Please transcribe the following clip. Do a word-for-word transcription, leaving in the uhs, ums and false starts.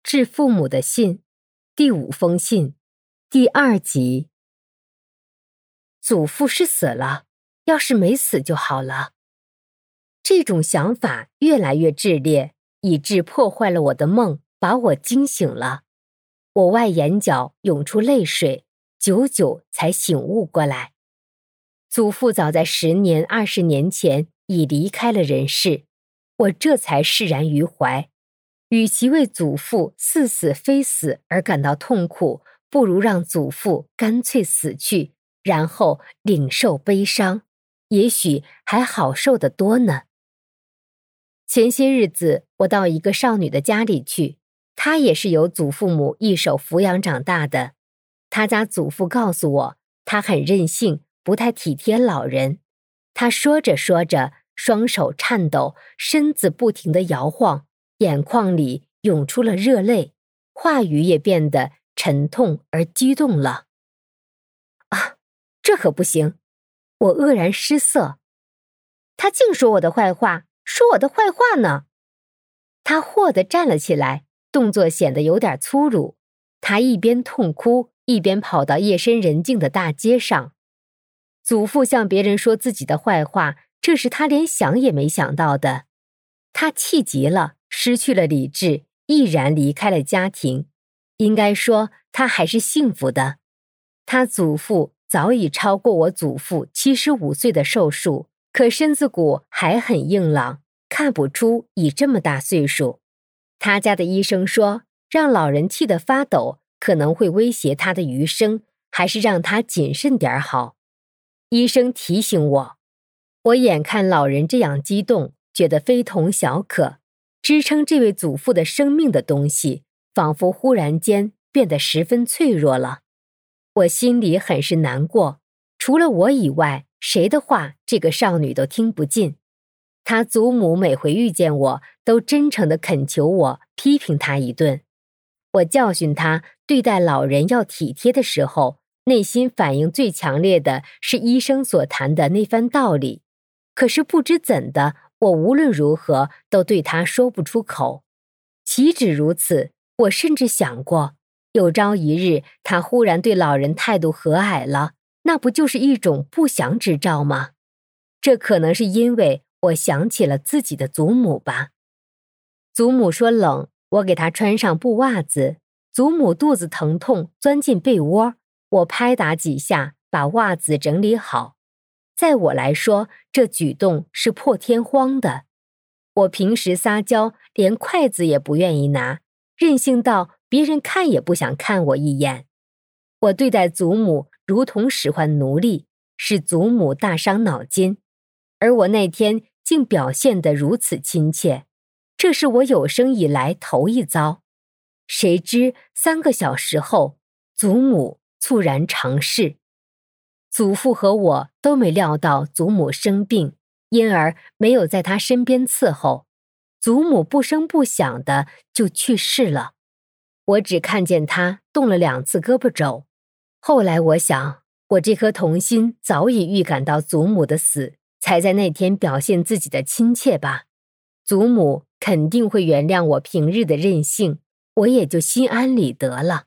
致父母的信，第五封信，第二集。祖父是死了，要是没死就好了。这种想法越来越炽烈，以致破坏了我的梦，把我惊醒了。我外眼角涌出泪水，久久才醒悟过来。祖父早在十年、二十年前已离开了人世，我这才释然于怀。与其为祖父似死非死而感到痛苦，不如让祖父干脆死去，然后领受悲伤，也许还好受得多呢。前些日子，我到一个少女的家里去，她也是由祖父母一手抚养长大的。她家祖父告诉我，她很任性，不太体贴老人。她说着说着，双手颤抖，身子不停地摇晃，眼眶里涌出了热泪，话语也变得沉痛而激动了。啊，这可不行！我愕然失色。他竟说我的坏话，说我的坏话呢！他霍地站了起来，动作显得有点粗鲁。他一边痛哭，一边跑到夜深人静的大街上。祖父向别人说自己的坏话，这是他连想也没想到的。他气急了，失去了理智，毅然离开了家庭。应该说，他还是幸福的。他祖父早已超过我祖父七十五岁的寿数，可身子骨还很硬朗，看不出已这么大岁数。他家的医生说，让老人气得发抖，可能会威胁他的余生，还是让他谨慎点好。医生提醒我，我眼看老人这样激动，觉得非同小可。支撑这位祖父的生命的东西，仿佛忽然间变得十分脆弱了。我心里很是难过，除了我以外，谁的话这个少女都听不进。她祖母每回遇见我，都真诚地恳求我批评她一顿。我教训她对待老人要体贴的时候，内心反应最强烈的是医生所谈的那番道理。可是不知怎的，我无论如何都对他说不出口。岂止如此，我甚至想过，有朝一日他忽然对老人态度和蔼了，那不就是一种不祥之兆吗？这可能是因为我想起了自己的祖母吧。祖母说冷，我给她穿上布袜子。祖母肚子疼痛，钻进被窝，我拍打几下，把袜子整理好。在我来说，这举动是破天荒的。我平时撒娇，连筷子也不愿意拿，任性到别人看也不想看我一眼。我对待祖母如同使唤奴隶，使祖母大伤脑筋。而我那天竟表现得如此亲切，这是我有生以来头一遭。谁知三个小时后，祖母猝然长逝。祖父和我都没料到祖母生病，因而没有在她身边伺候。祖母不声不响的就去世了。我只看见她动了两次胳膊肘。后来我想，我这颗童心早已预感到祖母的死，才在那天表现自己的亲切吧。祖母肯定会原谅我平日的任性，我也就心安理得了。